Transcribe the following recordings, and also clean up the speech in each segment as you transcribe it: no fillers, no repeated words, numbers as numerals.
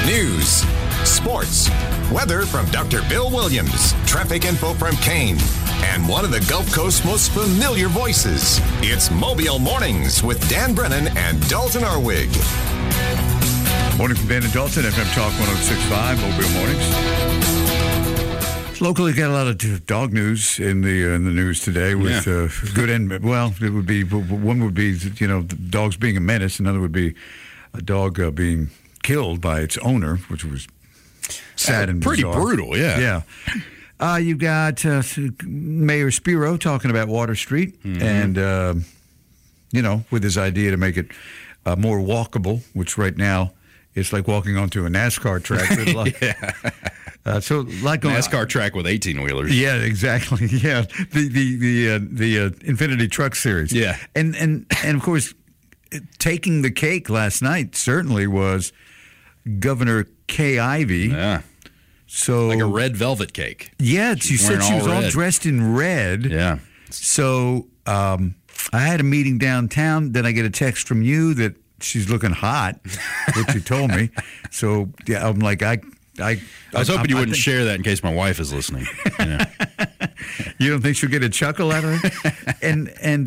News, sports, weather from Dr. Bill Williams, traffic info from Kane, and one of the Gulf Coast's most familiar voices. It's Mobile Mornings with Dan Brennan and Dalton Arwig. Morning from Dan and Dalton, FM Talk 106.5, Mobile Mornings. Locally, got a lot of dog news in the news today with good and, well, it would be, one would be, the dogs being a menace, another would be a dog being killed by its owner, which was sad and pretty bizarre. Brutal, yeah. You've got Mayor Spiro talking about Water Street and, with his idea to make it more walkable, which right now it's like walking onto a NASCAR track. So like NASCAR track with 18-wheelers. Yeah, exactly. Yeah, the Infinity Truck Series. Yeah, and of course, taking the cake last night certainly was Governor Kay Ivey. Yeah. So like a red velvet cake. Yeah, she said she was all dressed in red. Yeah. So I had a meeting downtown. Then I get a text from you that she's looking hot, what you told me. So yeah, I'm like, I was hoping you wouldn't share that in case my wife is listening. You don't think she'll get a chuckle out of it? And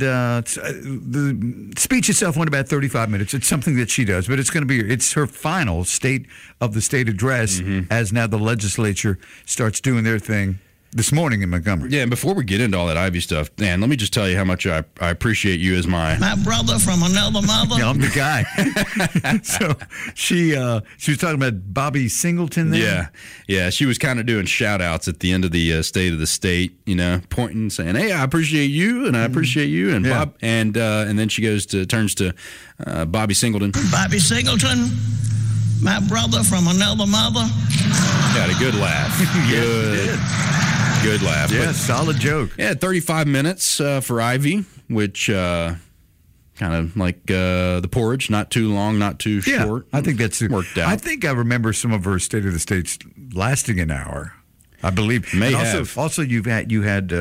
the speech itself went about 35 minutes. It's something that she does, but it's her final State of the State address as now the legislature starts doing their thing this morning in Montgomery. Yeah, and before we get into all that Ivy stuff, Dan, let me just tell you how much I appreciate you as my brother from another mother. Yeah, I'm the guy. So she was talking about Bobby Singleton there. Yeah. She was kind of doing shout-outs at the end of the State of the State, pointing, saying, "Hey, I appreciate you, and I appreciate you," and Bob, and then she turns to Bobby Singleton. Bobby Singleton, my brother from another mother. Got a good laugh. Good laugh. Yeah, solid joke. Yeah, 35 minutes for Ivy, which kind of like the porridge, not too long, not too short. I think that's worked out. I think I remember some of her State of the States lasting an hour. I believe. May have. Also, you had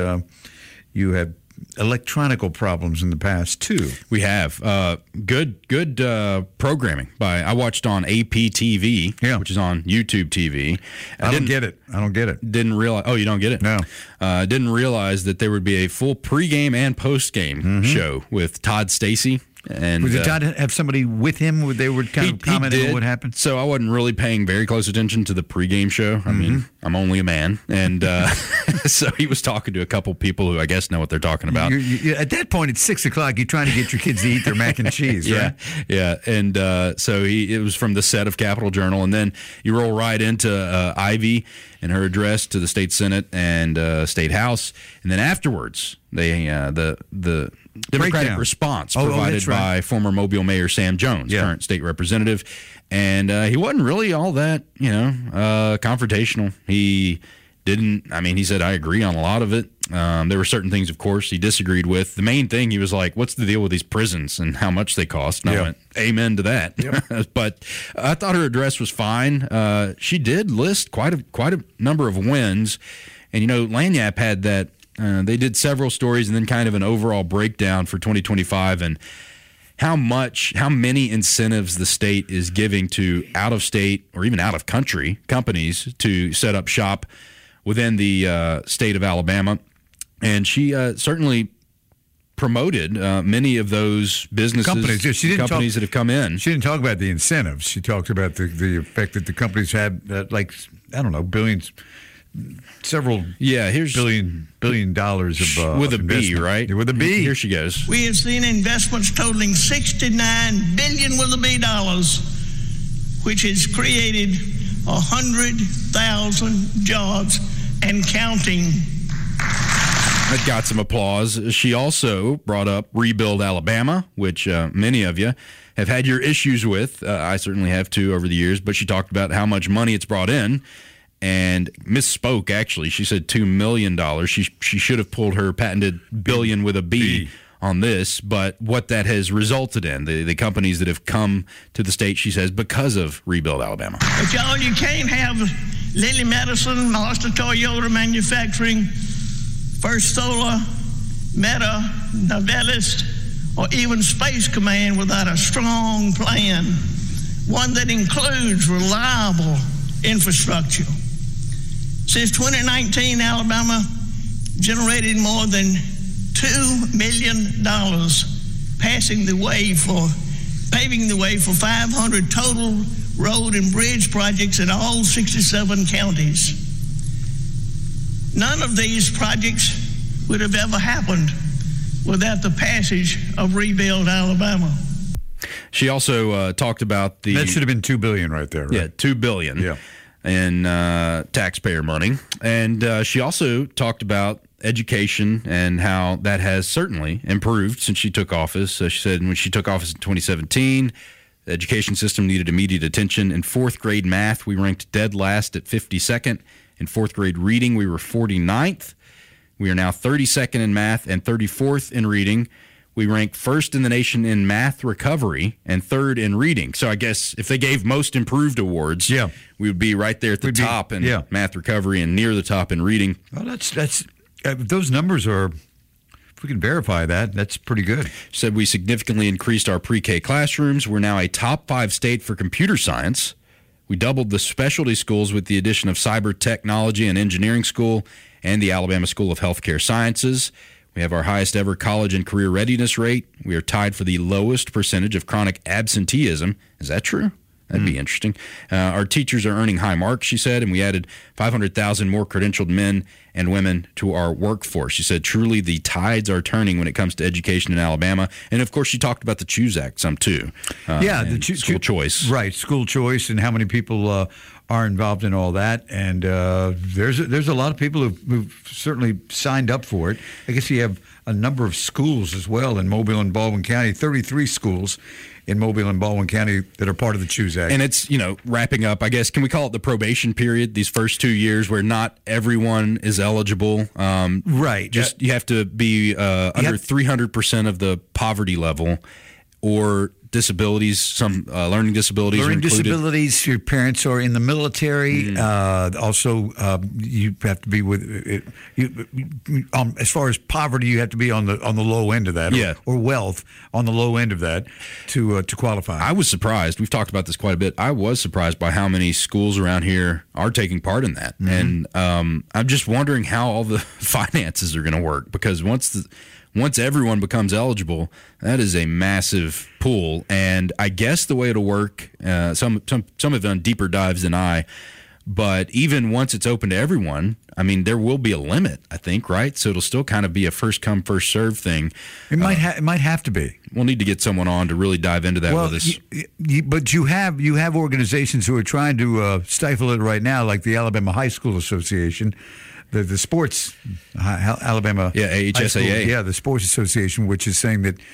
electronical problems in the past too. We have good programming I watched on APTV, which is on YouTube TV. I don't get it. Didn't realize. Oh, you don't get it? No. Didn't realize that there would be a full pregame and postgame show with Todd Stacy. And did Todd have somebody with him? They were kind of commenting on what happened. So I wasn't really paying very close attention to the pregame show. I mean, I'm only a man, and so he was talking to a couple people who I guess know what they're talking about. At that point, it's 6:00. You're trying to get your kids to eat their mac and cheese, right? Yeah. And so it was from the set of Capitol Journal, and then you roll right into Ivy and her address to the state Senate and State House, and then afterwards they the Democratic response provided by former Mobile Mayor Sam Jones, current state representative, and he wasn't really all that confrontational. He didn't. I mean, he said, "I agree on a lot of it." There were certain things, of course, he disagreed with. The main thing, he was like, "What's the deal with these prisons and how much they cost?" And I went, "Amen to that." Yep. But I thought her address was fine. She did list quite a number of wins, and Lagniappe had that. They did several stories and then kind of an overall breakdown for 2025 and how many incentives the state is giving to out-of-state or even out-of-country companies to set up shop within the state of Alabama. And she certainly promoted many of those businesses, companies that have come in. She didn't talk about the incentives. She talked about the effect that the companies had, billions. Several billion dollars of with a B, right? With a B. Here she goes. We have seen investments totaling $69 billion with a B dollars, which has created 100,000 jobs and counting. That got some applause. She also brought up Rebuild Alabama, which many of you have had your issues with. I certainly have too over the years, but she talked about how much money it's brought in. And misspoke, actually. She said $2 million. She should have pulled her patented billion with a B on this, but what that has resulted in, the companies that have come to the state, she says, because of Rebuild Alabama. But y'all, you can't have Lilly Medicine, Mazda Toyota Manufacturing, First Solar, Meta, Novelis, or even Space Command without a strong plan one that includes reliable infrastructure. Since 2019, Alabama generated more than $2 million, paving the way for 500 total road and bridge projects in all 67 counties. None of these projects would have ever happened without the passage of Rebuild Alabama. She also talked about that should have been $2 billion right there. Right? Yeah, $2 billion in taxpayer money, and she also talked about education and how that has certainly improved since she took office. She said when she took office in 2017, the education system needed immediate attention. In fourth grade math, we ranked dead last at 52nd. In fourth grade reading, we were 49th. We are now 32nd in math and 34th in reading. We rank first in the nation in math recovery and third in reading. So I guess if they gave most improved awards, we would be right there at the top in math recovery and near the top in reading. Well, that's those numbers are, if we can verify that, that's pretty good. She said we significantly increased our pre-K classrooms. We're now a top 5 state for computer science. We doubled the specialty schools with the addition of Cyber Technology and Engineering School and the Alabama School of Healthcare Sciences. We have our highest ever college and career readiness rate. We are tied for the lowest percentage of chronic absenteeism. Is that true? That'd be interesting. Our teachers are earning high marks, she said, and we added 500,000 more credentialed men and women to our workforce. She said, truly, the tides are turning when it comes to education in Alabama. And, of course, she talked about the CHOOSE Act some, too. The school choice. Right, school choice and how many people are involved in all that. And there's a lot of people who've certainly signed up for it. I guess you have a number of schools as well in Mobile and Baldwin County, 33 schools in Mobile and Baldwin County that are part of the CHOOSE Act. And it's, wrapping up, I guess, can we call it the probation period, these first 2 years where not everyone is eligible? Right. Just you have to be under 300% of the poverty level or disabilities, some learning disabilities are included. Learning disabilities, your parents are in the military. Also, you have to be with as far as poverty, you have to be on the low end of that, or wealth on the low end of that to qualify. I was surprised. We've talked about this quite a bit. I was surprised by how many schools around here are taking part in that, and I'm just wondering how all the finances are going to work, because once everyone becomes eligible, that is a massive pool. And I guess the way it'll work, some have done deeper dives than I, but even once it's open to everyone, I mean, there will be a limit, I think, right? So it'll still kind of be a first come, first serve thing. It might have to be. We'll need to get someone on to really dive into that with us. But you have organizations who are trying to stifle it right now, like the Alabama High School Association. The sports, Alabama. AHSAA. The Sports Association, which is saying that,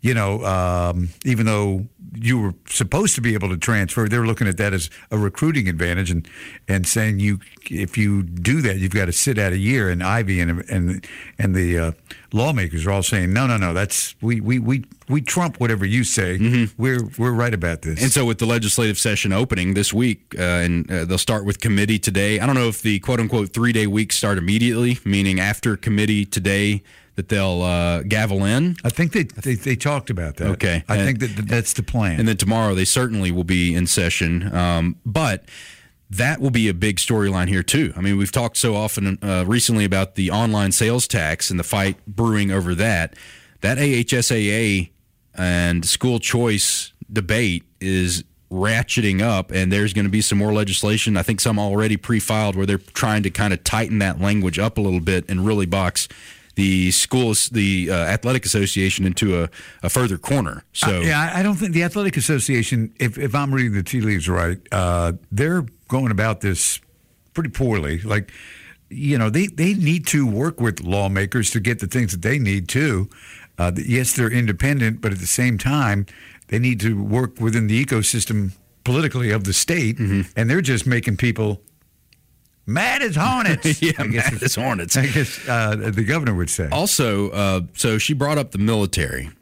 even though you were supposed to be able to transfer, they're looking at that as a recruiting advantage and saying if you do that, you've got to sit out a year. And Ivy and the lawmakers are all saying, no, that's we trump whatever you say. We're right about this. And so with the legislative session opening this week, and they'll start with committee today. I don't know if the quote-unquote 3-day weeks start immediately, meaning after committee today that they'll gavel in. I think they talked about that. Okay. I think that's the plan. And then tomorrow they certainly will be in session. But that will be a big storyline here, too. I mean, we've talked so often recently about the online sales tax and the fight brewing over that. That AHSAA and school choice debate is ratcheting up, and there's going to be some more legislation, I think some already pre-filed, where they're trying to kind of tighten that language up a little bit and really box the schools, the athletic association, into a further corner. So I don't think the athletic association, if I'm reading the tea leaves right, they're going about this pretty poorly. Like, they need to work with lawmakers to get the things that they need too. Yes, they're independent, but at the same time, they need to work within the ecosystem politically of the state, and they're just making people mad as hornets. Mad as hornets. I guess the governor would say. Also, so she brought up the military,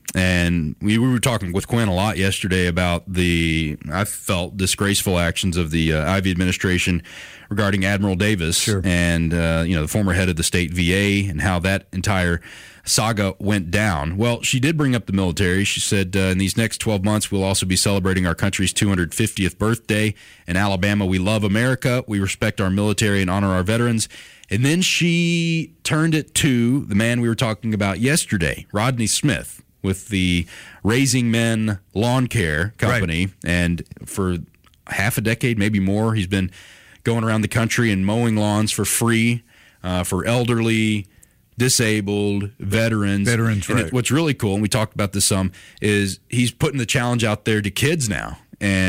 And we were talking with Quinn a lot yesterday about I felt, disgraceful actions of the Ivey administration regarding Admiral Davis and, the former head of the state VA and how that entire saga went down. Well, she did bring up the military. She said in these next 12 months, we'll also be celebrating our country's 250th birthday. In Alabama, we love America. We respect our military and honor our veterans. And then she turned it to the man we were talking about yesterday, Rodney Smith, with the Raising Men Lawn Care Company. Right. And for half a decade, maybe more, he's been going around the country and mowing lawns for free for elderly, disabled, veterans. Right. What's really cool, and we talked about this some, is he's putting the challenge out there to kids now.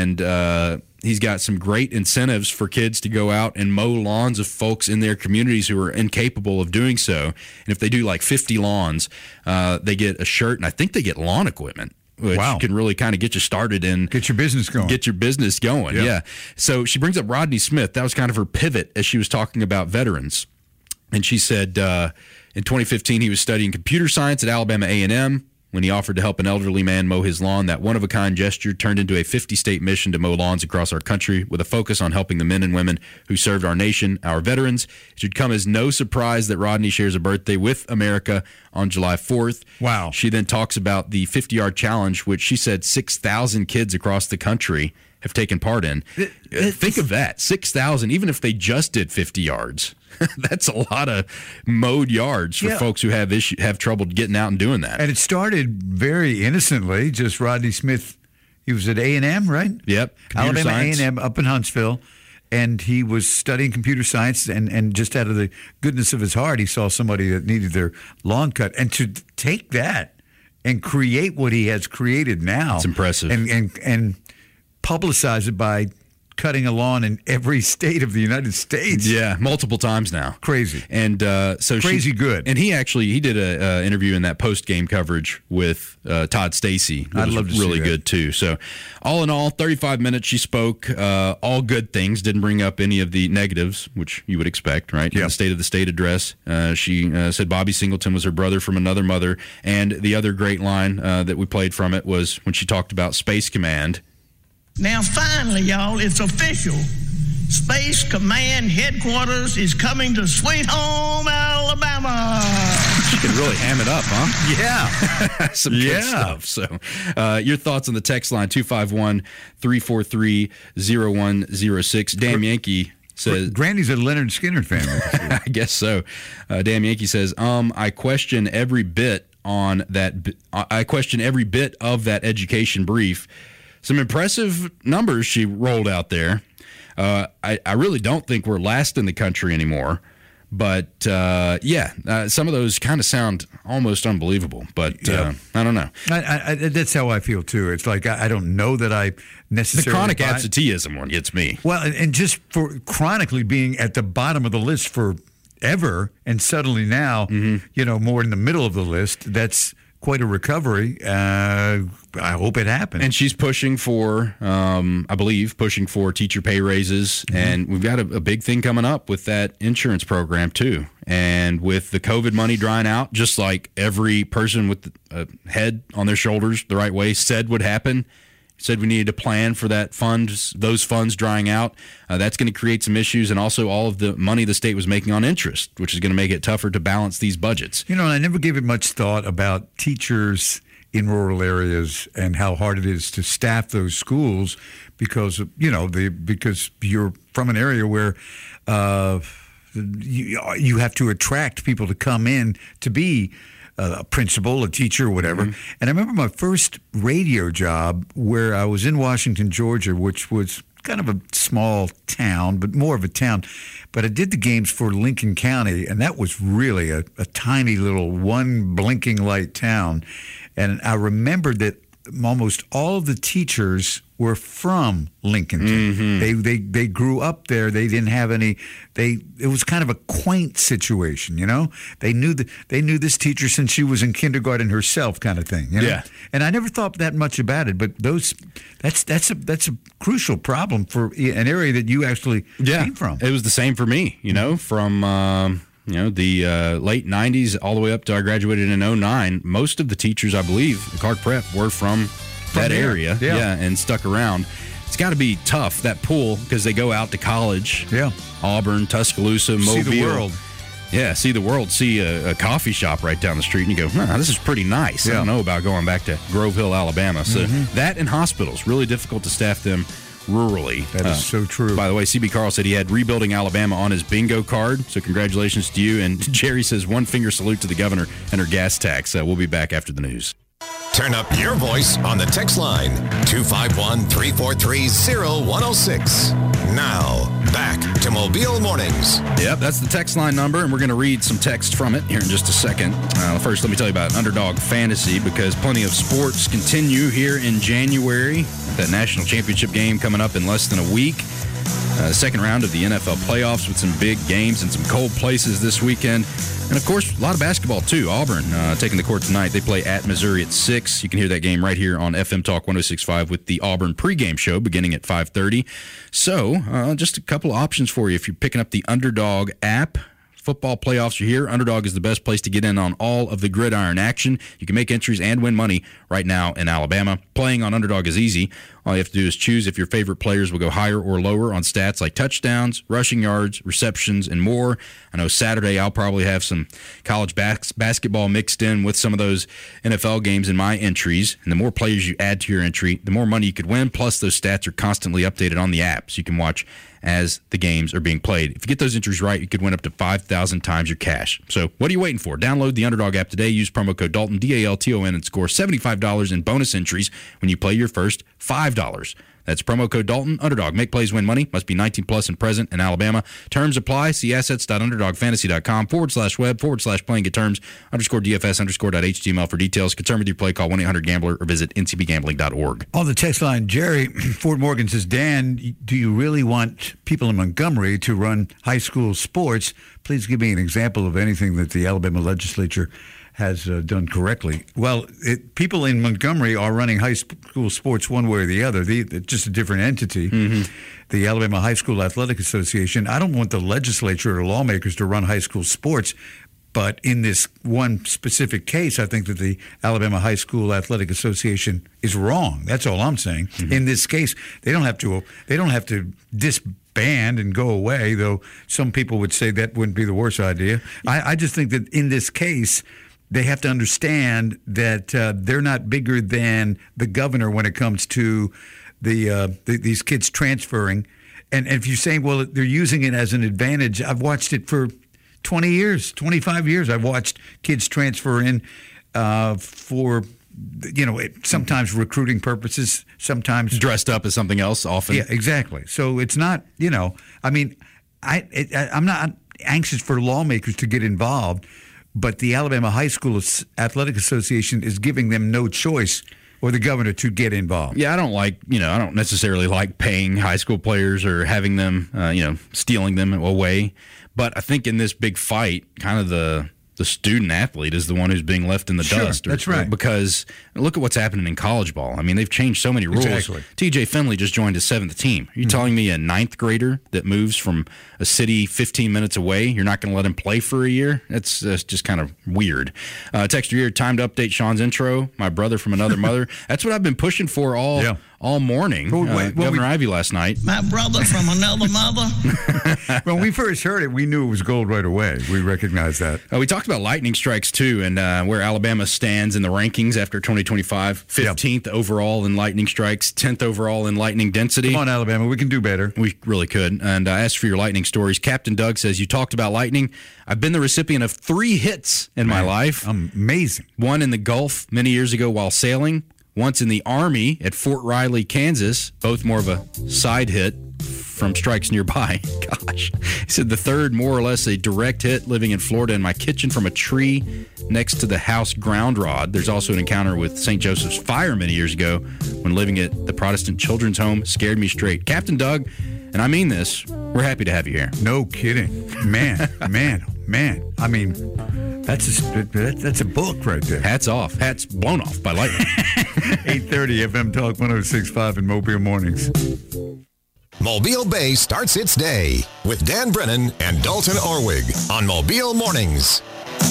And he's got some great incentives for kids to go out and mow lawns of folks in their communities who are incapable of doing so. And if they do like 50 lawns, they get a shirt, and I think they get lawn equipment, which can really kind of get you started and get your business going. Yeah. So she brings up Rodney Smith. That was kind of her pivot as she was talking about veterans. And she said in 2015 he was studying computer science at Alabama A&M. When he offered to help an elderly man mow his lawn, that one-of-a-kind gesture turned into a 50-state mission to mow lawns across our country with a focus on helping the men and women who served our nation, our veterans. It should come as no surprise that Rodney shares a birthday with America on July 4th. Wow. She then talks about the 50-yard challenge, which she said 6,000 kids across the country have taken part in. Think of that, 6,000, even if they just did 50 yards. That's a lot of mowed yards for folks who have trouble getting out and doing that. And it started very innocently, just Rodney Smith. He was at A&M, right? Yep. Alabama A&M up in Huntsville. And he was studying computer science, and just out of the goodness of his heart, he saw somebody that needed their lawn cut. And to take that and create what he has created now. It's impressive. And publicize it by cutting a lawn in every state of the United States. Yeah, multiple times now. Crazy. And good. And he did a interview in that post-game coverage with Todd Stacy. I'd love to see really that. good, too. So all in all, 35 minutes she spoke. All good things. Didn't bring up any of the negatives, which you would expect, right? Yeah. In the State of the State address, she said Bobby Singleton was her brother from another mother. And the other great line that we played from it was when she talked about Space Command. Now, finally, y'all, it's official. Space Command Headquarters is coming to Sweet Home, Alabama. She can really ham it up, huh? Yeah. Some good stuff. So your thoughts on the text line, 251-343-0106. Damn Yankee says... Granny's a Leonard Skinner fan. I guess so. Damn Yankee says, I question every bit of that education brief. Some impressive numbers she rolled out there. I really don't think we're last in the country anymore. But, some of those kind of sound almost unbelievable. But I don't know. That's how I feel, too. It's like I don't know that I necessarily... The chronic absenteeism one gets me. Well, and just for chronically being at the bottom of the list forever, and suddenly now, more in the middle of the list, that's... quite a recovery. I hope it happens. And she's pushing for, pushing for teacher pay raises. Mm-hmm. And we've got a big thing coming up with that insurance program, too. And with the COVID money drying out, just like every person with a head on their shoulders the right way said would happen, said we needed to plan for those funds drying out. That's going to create some issues, and also all of the money the state was making on interest, which is going to make it tougher to balance these budgets. And I never gave it much thought about teachers in rural areas and how hard it is to staff those schools because you're from an area where you have to attract people to come in to be a principal, a teacher, whatever. Mm-hmm. And I remember my first radio job where I was in Washington, Georgia, which was kind of a small town, but more of a town. But I did the games for Lincoln County, and that was really a tiny little one blinking light town. And I remembered that almost all of the teachers were from Lincoln. Mm-hmm. They grew up there. They didn't have any. It was kind of a quaint situation, They knew this teacher since she was in kindergarten herself, kind of thing. Yeah. And I never thought that much about it, but that's a crucial problem for an area that you actually came from. It was the same for me. From the late 90s all the way up to I graduated in 09, most of the teachers, I believe, at Clark Prep were from that area, and stuck around. It's got to be tough, that pool, because they go out to college. Yeah. Auburn, Tuscaloosa, Mobile. See the world. Yeah, see the world. See a coffee shop right down the street, and you go, this is pretty nice. I don't know about going back to Grove Hill, Alabama. So that and hospitals, really difficult to staff them rurally. That is so true. By the way, CB Carl said he had Rebuilding Alabama on his bingo card, so congratulations to you. And Jerry says one finger salute to the governor and her gas tax. We'll be back after the news. Turn up your voice on the text line, 251-343-0106. Now, back to Mobile Mornings. Yep, that's the text line number, and we're going to read some text from it here in just a second. First, let me tell you about Underdog Fantasy, because plenty of sports continue here in January. That national championship game coming up in less than a week. Second round of the NFL playoffs with some big games and some cold places this weekend. And, of course, a lot of basketball, too. Auburn taking the court tonight. They play at Missouri at 6. You can hear that game right here on FM Talk 106.5 with the Auburn pregame show beginning at 5:30. So, just a couple of options for you if you're picking up the Underdog app. Football playoffs are here. Underdog is the best place to get in on all of the gridiron action. You can make entries and win money right now in Alabama. Playing on Underdog is easy. All you have to do is choose if your favorite players will go higher or lower on stats like touchdowns, rushing yards, receptions, and more. I know Saturday I'll probably have some college basketball mixed in with some of those NFL games in my entries. And the more players you add to your entry, the more money you could win. Plus, those stats are constantly updated on the app, so you can watch as the games are being played. If you get those entries right, you could win up to 5,000 times your cash. So what are you waiting for? Download the Underdog app today. Use promo code Dalton, DALTON, and score $75 in bonus entries when you play your first $5. That's promo code Dalton. Underdog. Make plays, win money. Must be 19 plus and present in Alabama. Terms apply. See assets.underdogfantasy.com/web/playing get terms _DFS_.html for details. Concern with your play, call 1-800-GAMBLER or visit ncbgambling.org. On the text line, Jerry, Fort Morgan says, Dan, do you really want people in Montgomery to run high school sports? Please give me an example of anything that the Alabama legislature has done correctly. Well, people in Montgomery are running high school sports one way or the other. It's just a different entity. The Alabama High School Athletic Association. I don't want the legislature or lawmakers to run high school sports, but in this one specific case, I think that the Alabama High School Athletic Association is wrong. That's all I'm saying. In this case, they don't have to disband and go away, though some people would say that wouldn't be the worst idea. I just think that in this case, they have to understand that they're not bigger than the governor when it comes to these kids transferring. And if you're saying, well, they're using it as an advantage, I've watched it for 20 years, 25 years. I've watched kids transfer in for, sometimes recruiting purposes, sometimes dressed up as something else often. Yeah, exactly. So it's not, I'm not anxious for lawmakers to get involved, but the Alabama High School Athletic Association is giving them no choice, or the governor, to get involved. Yeah, I don't necessarily like paying high school players or having them, stealing them away. But I think in this big fight, kind of the student athlete is the one who's being left in the dust. That's right. Because look at what's happening in college ball. I mean, they've changed so many rules. Exactly. TJ Finley just joined his 7th team. Are you telling me a 9th grader that moves from a city 15 minutes away, you're not going to let him play for a year? That's just kind of weird. Texter here, time to update Sean's intro. My brother from another mother. That's what I've been pushing for all morning. Governor Ivey last night. My brother from another mother. When we first heard it, we knew it was gold right away. We recognized that. We talked about lightning strikes, too, and where Alabama stands in the rankings after 2025. 15th overall in lightning strikes, 10th overall in lightning density. Come on, Alabama. We can do better. We really could. And I asked for your lightning stories. Captain Doug says, you talked about lightning. I've been the recipient of 3 hits in my life. Amazing. One in the Gulf many years ago while sailing. Once in the Army at Fort Riley, Kansas, both more of a side hit from strikes nearby. Gosh. He said the third, more or less a direct hit, living in Florida in my kitchen from a tree next to the house ground rod. There's also an encounter with St. Joseph's Fire many years ago when living at the Protestant Children's Home. Scared me straight. Captain Doug, and I mean this, we're happy to have you here. No kidding. Man. I mean, that's a book right there. Hats off. Hats blown off by lightning. 8:30 FM Talk 106.5 in Mobile Mornings. Mobile Bay starts its day with Dan Brennan and Dalton Orwig on Mobile Mornings.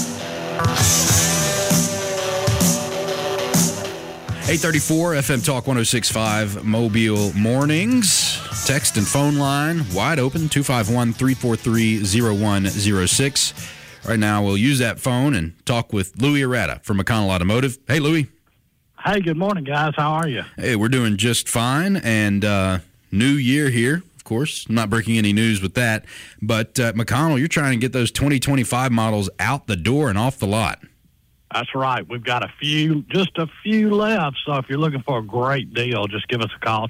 834 FM Talk 106.5 Mobile Mornings. Text and phone line wide open, 251-343-0106. Right now, we'll use that phone and talk with Louis Arata from McConnell Automotive. Hey, Louis. Hey, good morning, guys. How are you? Hey, we're doing just fine, and new year here, of course. I'm not breaking any news with that, but McConnell, you're trying to get those 2025 models out the door and off the lot. That's right. We've got just a few left, so if you're looking for a great deal, just give us a call,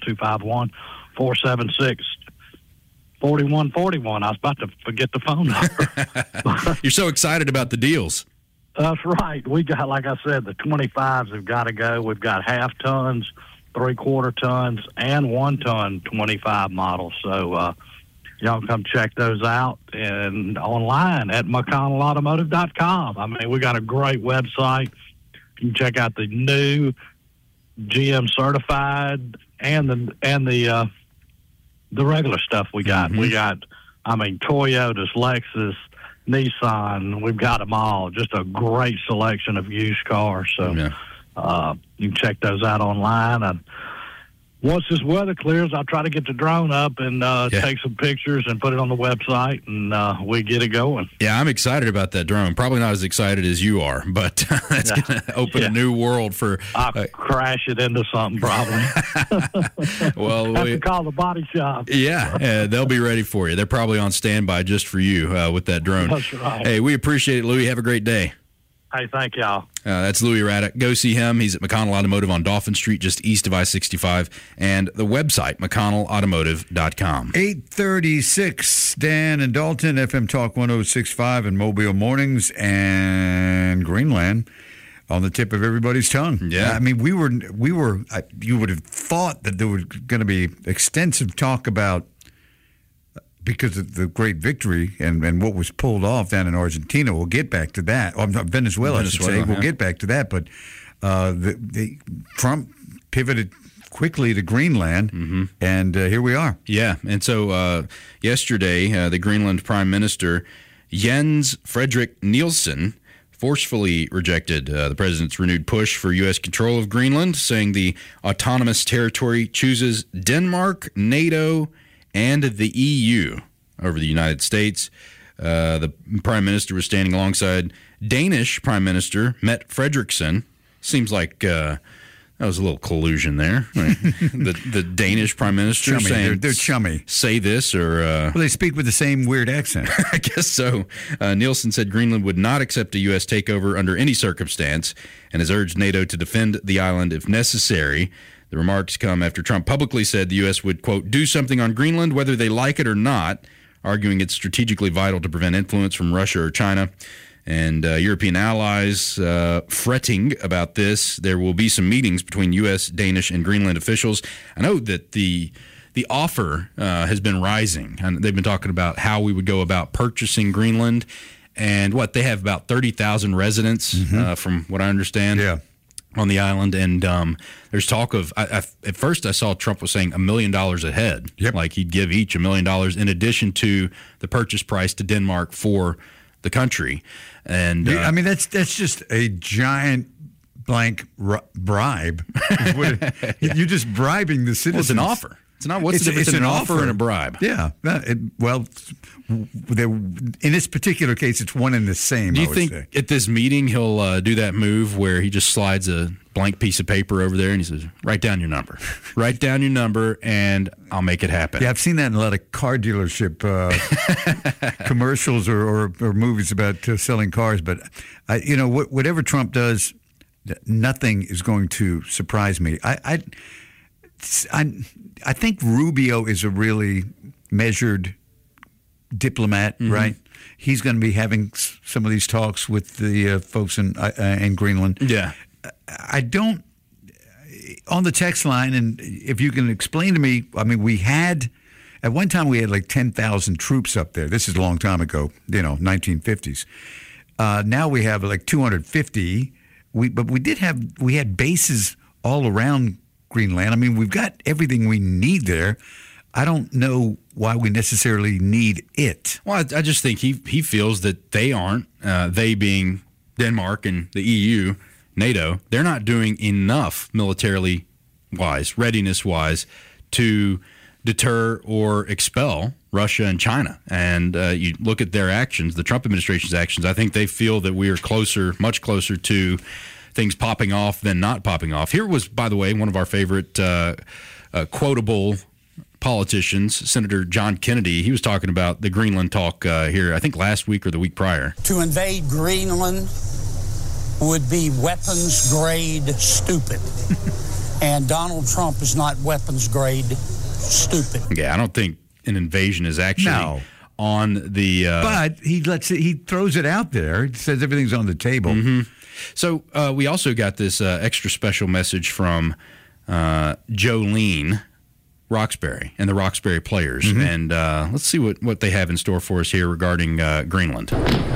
251-476-4141. I was about to forget the phone number. You're so excited about the deals. That's right. We got, like I said, the 25s have got to go. We've got half tons, 3/4 tons, and 1 ton 25 models. So y'all come check those out and online at McConnellAutomotive.com. I mean, we got a great website. You can check out the new GM certified and the regular stuff we got. Mm-hmm. We got, Toyotas, Lexus, Nissan. We've got them all. Just a great selection of used cars. So you can check those out online. And once this weather clears, I'll try to get the drone up and take some pictures and put it on the website, and we get it going. Yeah, I'm excited about that drone. Probably not as excited as you are, but that's going to open a new world for... I'll crash it into something, probably. Well, have to call the body shop. Yeah, they'll be ready for you. They're probably on standby just for you with that drone. That's right. Hey, we appreciate it, Louis. Have a great day. Hey, thank y'all. That's Louis Arata. Go see him. He's at McConnell Automotive on Dolphin Street, just east of I-65, and the website, McConnellAutomotive.com. 836, Dan and Dalton, FM Talk 106.5 and Mobile Mornings, and Greenland on the tip of everybody's tongue. Yeah. I mean, we were. You would have thought that there was going to be extensive talk about, because of the great victory and what was pulled off down in Argentina. We'll get back to that. Or Venezuela, I should say. We'll get back to that. But Trump pivoted quickly to Greenland, and here we are. Yeah, and so yesterday, the Greenland Prime Minister, Jens Frederik Nielsen, forcefully rejected the president's renewed push for U.S. control of Greenland, saying the autonomous territory chooses Denmark, NATO, and the EU over the United States. The Prime Minister was standing alongside Danish Prime Minister Mette Frederiksen. Seems like that was a little collusion there. Right? the Danish Prime Minister chummy. saying they're chummy. Say this or well, they speak with the same weird accent. I guess so. Nielsen said Greenland would not accept a U.S. takeover under any circumstance and has urged NATO to defend the island if necessary. The remarks come after Trump publicly said the U.S. would, quote, do something on Greenland whether they like it or not, arguing it's strategically vital to prevent influence from Russia or China. And European allies fretting about this. There will be some meetings between U.S., Danish, and Greenland officials. I know that the offer has been rising. And they've been talking about how we would go about purchasing Greenland. And they have about 30,000 residents, from what I understand. Yeah. On the island, and there's talk of, at first I saw Trump was saying $1 million a head. Yep. Like he'd give each $1 million in addition to the purchase price to Denmark for the country. And I mean, that's just a giant blank bribe. You're just bribing the citizens. Well, it's an offer. It's not. What's the difference in an offer and a bribe? Yeah. In this particular case, it's one and the same. Do you think at this meeting he'll do that move where he just slides a blank piece of paper over there and he says, "Write down your number. Write down your number, and I'll make it happen." Yeah, I've seen that in a lot of car dealership commercials or movies about selling cars. But whatever Trump does, nothing is going to surprise me. I think Rubio is a really measured diplomat, right? He's going to be having some of these talks with the folks in Greenland. Yeah. I don't, on the text line, and if you can explain to me, I mean, at one time we had like 10,000 troops up there. This is a long time ago, 1950s. Now we have like 250. But we had bases all around Greenland. I mean, we've got everything we need there. I don't know why we necessarily need it. Well, I just think he feels that they aren't, they being Denmark and the EU, NATO, they're not doing enough militarily-wise, readiness-wise, to deter or expel Russia and China. And you look at their actions, the Trump administration's actions, I think they feel that we are closer, much closer to things popping off than not popping off. Here was, by the way, one of our favorite quotable politicians, Senator John Kennedy. He was talking about the Greenland talk here, I think last week or the week prior. To invade Greenland would be weapons-grade stupid. And Donald Trump is not weapons-grade stupid. Yeah, I don't think an invasion is actually on the... but he throws it out there. He says everything's on the table. Mm-hmm. So we also got this extra special message from Jolene Roxbury and the Roxbury Players. Mm-hmm. And let's see what they have in store for us here regarding Greenland.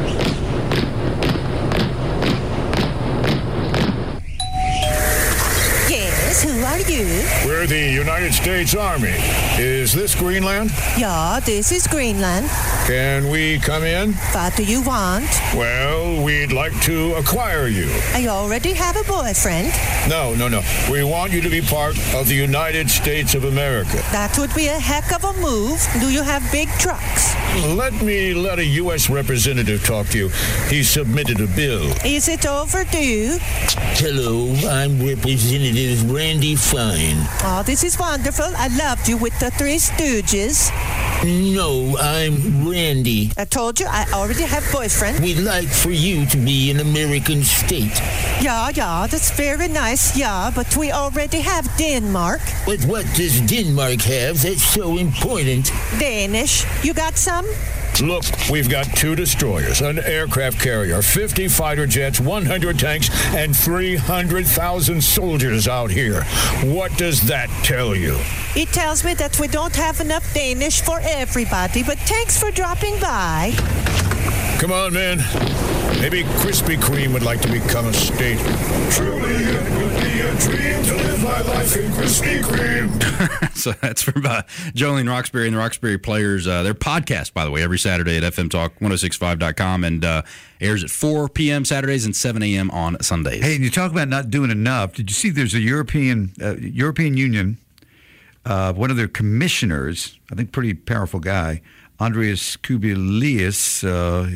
Yes, who are you? We're the United States Army. Is this Greenland? Yeah, this is Greenland. Can we come in? What do you want? Well, we'd like to acquire you. I already have a boyfriend. No. We want you to be part of the United States of America. That would be a heck of a move. Do you have big trucks? Let a U.S. representative talk to you. He submitted a bill. Is it overdue? Hello, I'm Representative Randy Fine. Oh, this is wonderful. I loved you with the Three Stooges. No, I'm Randy. I told you I already have boyfriend. We'd like for you to be an American state. Yeah, that's very nice, yeah, but we already have Denmark. But what does Denmark have that's so important? Danish. You got some? Look, we've got 2 destroyers, an aircraft carrier, 50 fighter jets, 100 tanks, and 300,000 soldiers out here. What does that tell you? It tells me that we don't have enough Danish for everybody, but thanks for dropping by. Come on, man. Maybe Krispy Kreme would like to become a state. Truly, it would be a dream to live my life in Krispy Kreme. So that's from Jolene Roxbury and the Roxbury Players. Their podcast, by the way, every Saturday at FMTalk1065.com and airs at 4 p.m. Saturdays and 7 a.m. on Sundays. Hey, and you talk about not doing enough. Did you see there's a European Union, one of their commissioners, I think pretty powerful guy, Andreas Kubilius.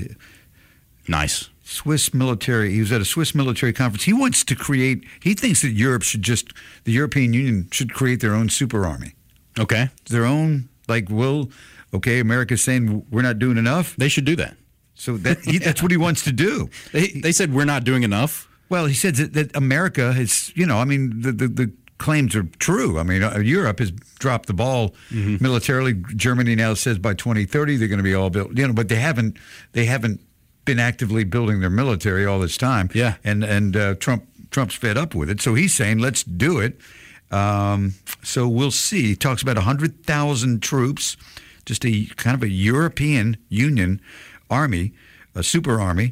Nice. Swiss military. He was at a Swiss military conference. He wants to create. He thinks that the European Union should create their own super army. Okay. Their own, America's saying we're not doing enough. They should do that. So that's what he wants to do. They said we're not doing enough. Well, he said that America has, the claims are true. I mean, Europe has dropped the ball militarily. Germany now says by 2030 they're going to be all built. But they haven't been actively building their military all this time. Yeah. And Trump's fed up with it. So he's saying, let's do it. So we'll see. He talks about 100,000 troops, just a kind of a European Union army, a super army.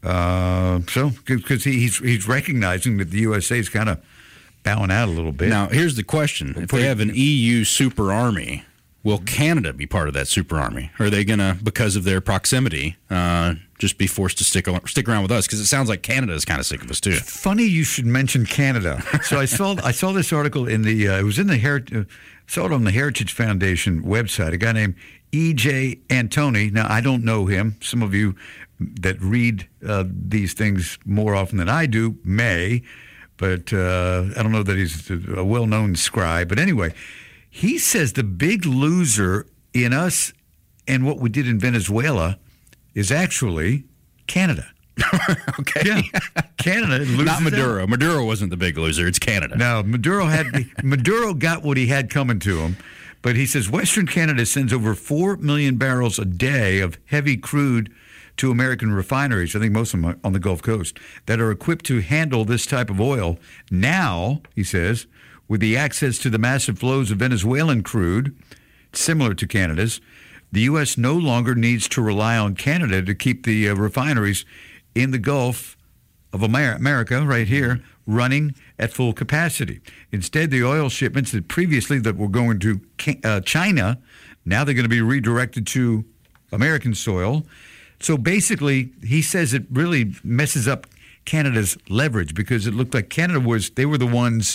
So because he's recognizing that the USA is kind of bowing out a little bit. Now, here's the question. If they have an EU super army, will Canada be part of that super army? Or are they going to, because of their proximity, just be forced to stick around with us? Because it sounds like Canada is kind of sick of us, too. Funny you should mention Canada. So I saw this article in the, it was in the, saw it on the Heritage Foundation website, a guy named E.J. Antoni. Now, I don't know him. Some of you that read these things more often than I do may, but I don't know that he's a well-known scribe. But anyway, he says the big loser in us and what we did in Venezuela is actually Canada. Okay. Yeah. Canada loses. Not Maduro. Out. Maduro wasn't the big loser. It's Canada. No, Maduro got what he had coming to him. But he says Western Canada sends over 4 million barrels a day of heavy crude to American refineries, I think most of them are on the Gulf Coast, that are equipped to handle this type of oil. Now, he says, with the access to the massive flows of Venezuelan crude, similar to Canada's, the U.S. no longer needs to rely on Canada to keep the refineries in the Gulf of America, right here, running at full capacity. Instead, the oil shipments that previously that were going to China, now they're going to be redirected to American soil. So basically, he says it really messes up Canada's leverage because it looked like Canada they were the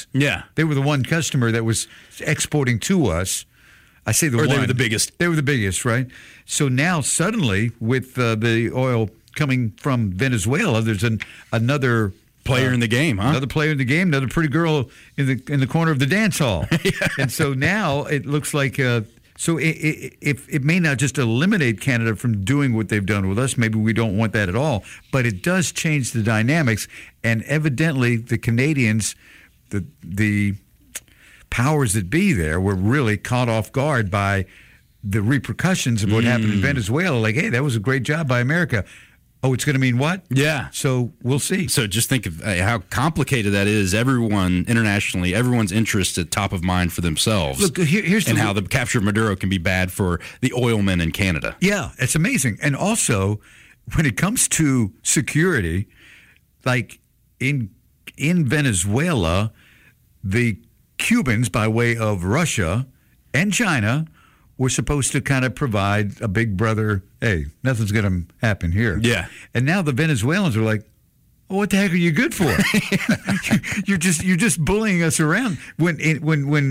one customer that was exporting to us. I say they were the biggest. They were the biggest, right? So now suddenly with the oil coming from Venezuela, there's another player in the game, huh? Another player in the game, another pretty girl in the corner of the dance hall. And so now it looks like so it may not just eliminate Canada from doing what they've done with us. Maybe we don't want that at all. But it does change the dynamics. And evidently the Canadians, the powers that be there, were really caught off guard by the repercussions of what happened in Venezuela. Like, hey, that was a great job by America. Oh, it's going to mean what? Yeah. So we'll see. So just think of how complicated that is. Everyone internationally, everyone's interest at top of mind for themselves. Look, here's how the capture of Maduro can be bad for the oilmen in Canada. Yeah, it's amazing. And also, when it comes to security, like in Venezuela, the Cubans, by way of Russia and China, were supposed to kind of provide a big brother, hey, nothing's going to happen here. Yeah. And now the Venezuelans are like, well, what the heck are you good for? you're just bullying us around. When it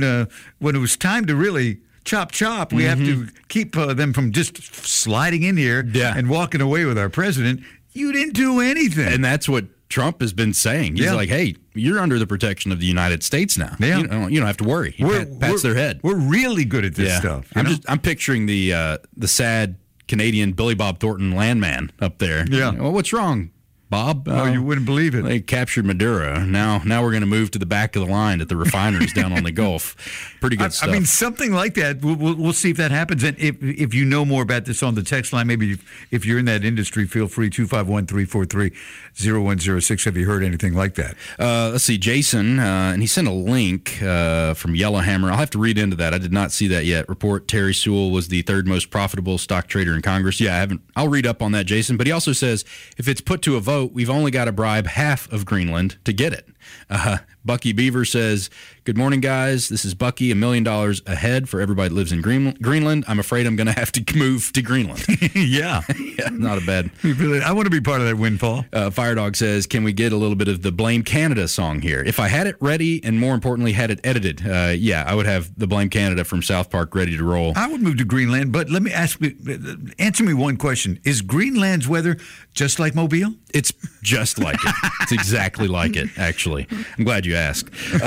was time to really chop, we have to keep them from just sliding in here and walking away with our president. You didn't do anything. And that's what Trump has been saying. He's like, hey, you're under the protection of the United States now. Yeah. You don't have to worry. He pats their head. We're really good at this stuff. I'm picturing the sad Canadian Billy Bob Thornton landman up there. Yeah. Well, what's wrong, Bob? Oh, you wouldn't believe it. They captured Maduro. Now we're going to move to the back of the line at the refineries down on the Gulf. Pretty good stuff. I mean, something like that. We'll see if that happens. And if you know more about this on the text line, maybe if you're in that industry, feel free, 251-343-0106. Have you heard anything like that? Let's see, Jason, and he sent a link from Yellowhammer. I'll have to read into that. I did not see that yet. Report Terry Sewell was the third most profitable stock trader in Congress. Yeah, I'll read up on that, Jason. But he also says if it's put to a vote, we've only got to bribe half of Greenland to get it. Bucky Beaver says, good morning, guys. This is Bucky, $1 million ahead for everybody that lives in Greenland. I'm afraid I'm going to have to move to Greenland. Yeah. Not a bad. I want to be part of that windfall. Firedog says, can we get a little bit of the Blame Canada song here? If I had it ready and more importantly had it edited, I would have the Blame Canada from South Park ready to roll. I would move to Greenland, but let me answer me one question. Is Greenland's weather just like Mobile? It's just like it. It's exactly like it, actually. I'm glad you asked.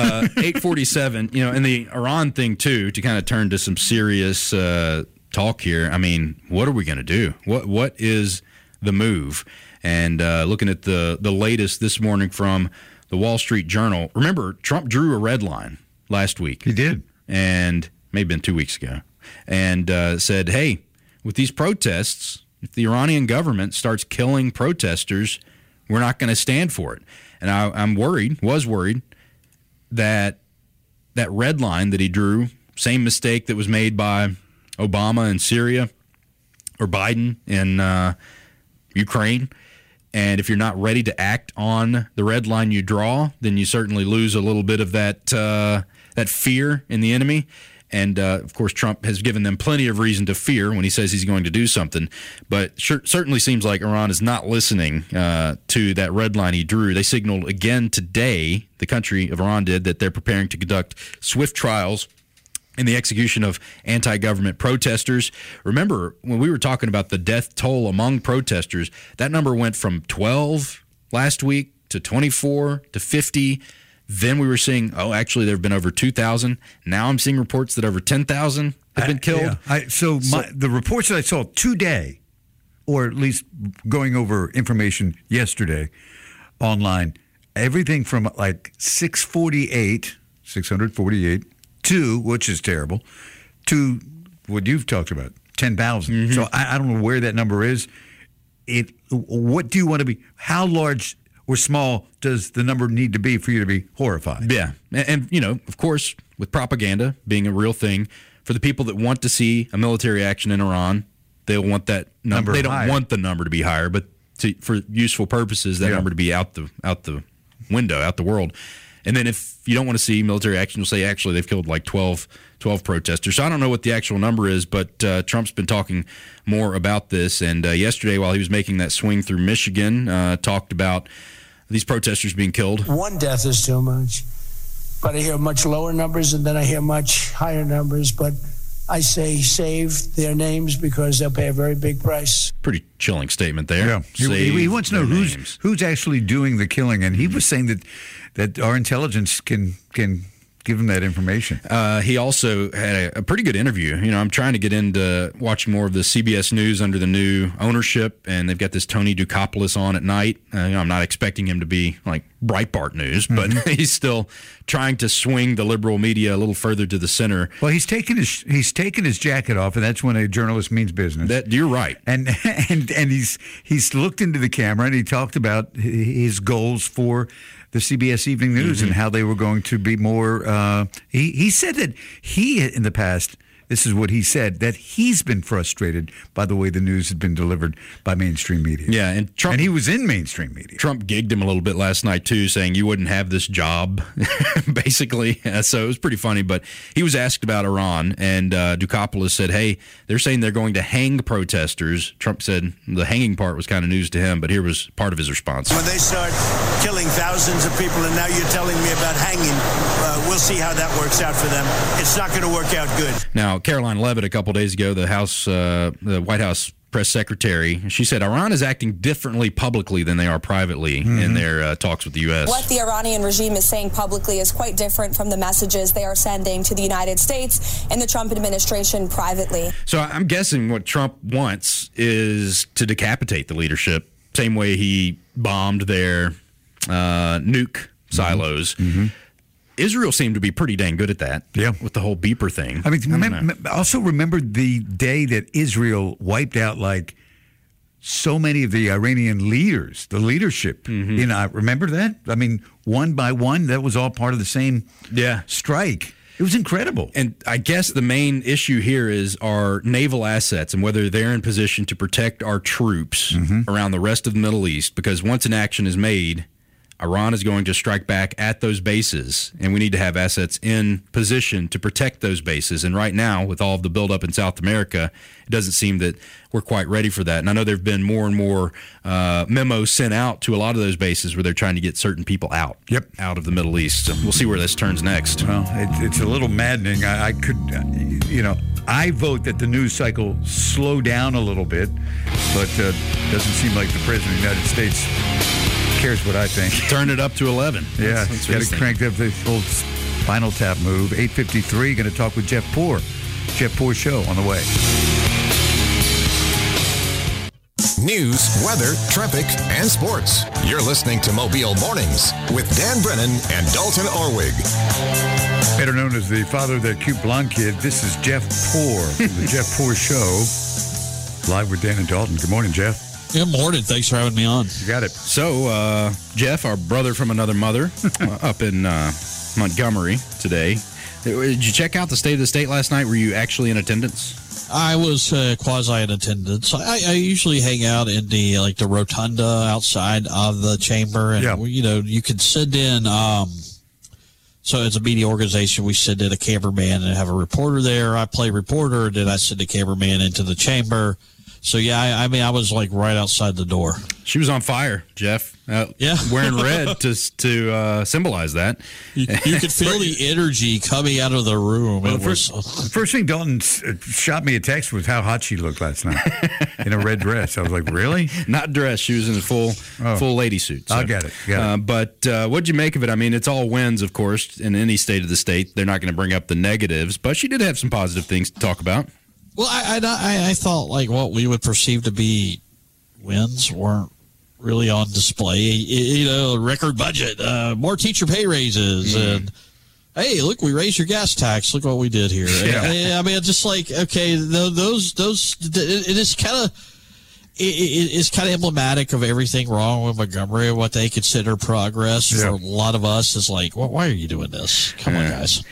847, and the Iran thing, too, to kind of turn to some serious talk here. I mean, what are we going to do? What is the move? And looking at the latest this morning from the Wall Street Journal, remember, Trump drew a red line last week. He did. And maybe been 2 weeks ago. And said, hey, with these protests, if the Iranian government starts killing protesters, we're not going to stand for it. And was worried that red line that he drew, same mistake that was made by Obama in Syria or Biden in Ukraine. And if you're not ready to act on the red line you draw, then you certainly lose a little bit of that fear in the enemy. And, of course, Trump has given them plenty of reason to fear when he says he's going to do something. But certainly seems like Iran is not listening to that red line he drew. They signaled again today, the country of Iran did, that they're preparing to conduct swift trials in the execution of anti-government protesters. Remember, when we were talking about the death toll among protesters, that number went from 12 last week to 24 to 50. Then we were seeing, actually, there have been over 2,000. Now I'm seeing reports that over 10,000 have been killed. The reports that I saw today, or at least going over information yesterday online, everything from like 648 to, which is terrible, to what you've talked about, 10,000. Mm-hmm. So I don't know where that number is. What do you want to be? How large or small does the number need to be for you to be horrified? Yeah. And of course, with propaganda being a real thing, for the people that want to see a military action in Iran, they'll want that number. They don't want the number to be higher, but for useful purposes, that number to be out the window, out the world. And then if you don't want to see military action, you'll say, actually, they've killed like 12 protesters. So I don't know what the actual number is, but Trump's been talking more about this. And yesterday, while he was making that swing through Michigan, talked about these protesters being killed. One death is too much. But I hear much lower numbers, and then I hear much higher numbers. But I say save their names because they'll pay a very big price. Pretty chilling statement there. Yeah. He wants to know who's actually doing the killing, and he was saying that our intelligence can give him that information. He also had a pretty good interview. You know, I'm trying to get into watching more of the CBS News under the new ownership, and they've got this Tony Dukopoulos on at night. I'm not expecting him to be like Breitbart News, but he's still trying to swing the liberal media a little further to the center. Well, he's taken his jacket off, and that's when a journalist means business. You're right. And he's looked into the camera, and he talked about his goals for the CBS Evening News and how they were going to be more. He said that in the past, this is what he said, that he's been frustrated by the way the news had been delivered by mainstream media. Yeah, and he was in mainstream media. Trump gigged him a little bit last night, too, saying you wouldn't have this job, basically. So it was pretty funny. But he was asked about Iran, and Dukopoulos said, hey, they're saying they're going to hang protesters. Trump said the hanging part was kind of news to him, but here was part of his response. When they start killing thousands of people, and now you're telling me about hanging, we'll see how that works out for them. It's not going to work out good. Now, Caroline Leavitt, a couple days ago, the White House press secretary, she said Iran is acting differently publicly than they are privately in their talks with the U.S. What the Iranian regime is saying publicly is quite different from the messages they are sending to the United States and the Trump administration privately. So I'm guessing what Trump wants is to decapitate the leadership, same way he bombed their nuke silos. Israel seemed to be pretty dang good at that. Yeah, with the whole beeper thing. I mean, also remember the day that Israel wiped out like so many of the Iranian leaders, the leadership. Remember that? I mean, one by one, that was all part of the same strike. It was incredible. And I guess the main issue here is our naval assets and whether they're in position to protect our troops around the rest of the Middle East, because once an action is made, Iran is going to strike back at those bases, and we need to have assets in position to protect those bases. And right now, with all of the buildup in South America, it doesn't seem that we're quite ready for that. And I know there have been more and more memos sent out to a lot of those bases where they're trying to get certain people out of the Middle East. So we'll see where this turns next. Well, it's a little maddening. I vote that the news cycle slow down a little bit, but doesn't seem like the President of the United States cares what I think. Turn it up to 11. Yeah, got to crank up the old Spinal Tap move. 8:53, going to talk with Jeff Poor. Jeff Poor Show on the way. News, weather, traffic, and sports. You're listening to Mobile Mornings with Dan Brennan and Dalton Orwig. Better known as the father of that cute blonde kid, this is Jeff Poor from the Jeff Poor Show. Live with Dan and Dalton. Good morning, Jeff. Good morning. Thanks for having me on. You got it. So, Jeff, our brother from another mother, up in Montgomery today. Did you check out the State of the State last night? Were you actually in attendance? I was quasi in attendance. I usually hang out in the rotunda outside of the chamber, and you can send in. So as a media organization, we send in a cameraman and have a reporter there. I play reporter, and then I send a cameraman into the chamber. So, I was like right outside the door. She was on fire, Jeff. Wearing red to symbolize that. You could feel the energy coming out of the room. Well, the first thing Dalton shot me a text was how hot she looked last night in a red dress. I was like, really? Not dress. She was in a full lady suit. So. I get it. But what'd you make of it? I mean, it's all wins, of course, in any state of the state. They're not going to bring up the negatives, but she did have some positive things to talk about. Well, I thought like what we would perceive to be wins weren't really on display. Record budget, more teacher pay raises, and hey, look, we raised your gas tax. Look what we did here. I mean, it's just like, okay, those. It is kind of. it's kind of emblematic of everything wrong with Montgomery and what they consider progress. For a lot of us, is like, well, why are you doing this? Come on, guys.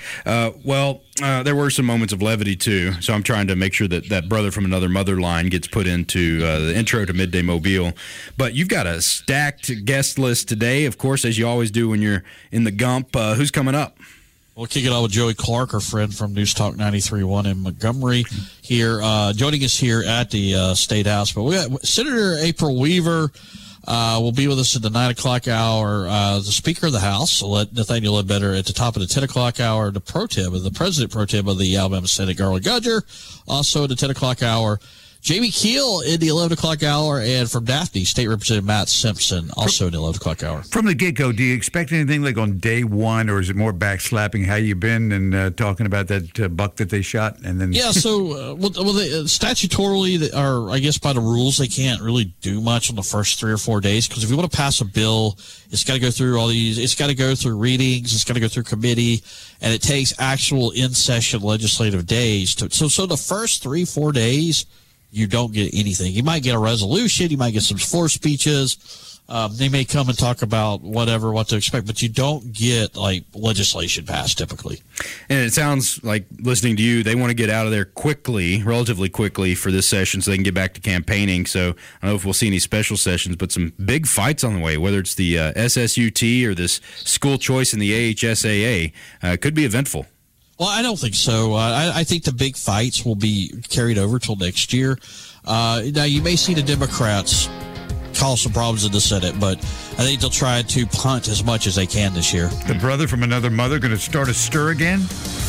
There were some moments of levity, too, so I'm trying to make sure that brother from another mother line gets put into the intro to Midday Mobile. But you've got a stacked guest list today, of course, as you always do when you're in the Gump. Who's coming up? We'll kick it off with Joey Clark, our friend from News Talk 93.1 in Montgomery here, joining us here at the State House. But we got Senator April Weaver will be with us at the 9 o'clock hour. The Speaker of the House, Nathaniel Ledbetter, at the top of the 10 o'clock hour. The President Pro Tem of the Alabama Senate, Garland Gudger, also at the 10 o'clock hour. Jamie Keel in the 11 o'clock hour, and from Daphne, State Representative Matt Simpson, also in the 11 o'clock hour. From the get-go, do you expect anything like on day one, or is it more backslapping? How you been, and talking about that buck that they shot? And then so statutorily, or I guess by the rules, they can't really do much on the first 3 or 4 days, because if you want to pass a bill, it's got to go through all these, it's got to go through readings, it's got to go through committee, and it takes actual in-session legislative days. So the first 3-4 days, you don't get anything. You might get a resolution. You might get some floor speeches. They may come and talk about what to expect, but you don't get like legislation passed typically. And it sounds like, listening to you, they want to get out of there relatively quickly for this session so they can get back to campaigning. So I don't know if we'll see any special sessions, but some big fights on the way, whether it's the SSUT or this school choice in the AHSAA. Could be eventful. Well, I don't think so. I think the big fights will be carried over till next year. Now, you may see the Democrats cause some problems in the Senate, but I think they'll try to punt as much as they can this year. The brother from another mother going to start a stir again?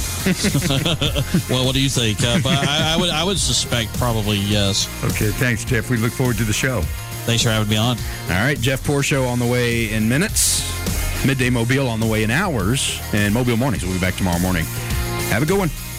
Well, what do you think? But I would suspect probably yes. Okay, thanks, Jeff. We look forward to the show. Thanks for having me on. All right, Jeff Poor Show on the way in minutes. Midday Mobile on the way in hours. And Mobile Mornings. We'll be back tomorrow morning. Have a good one.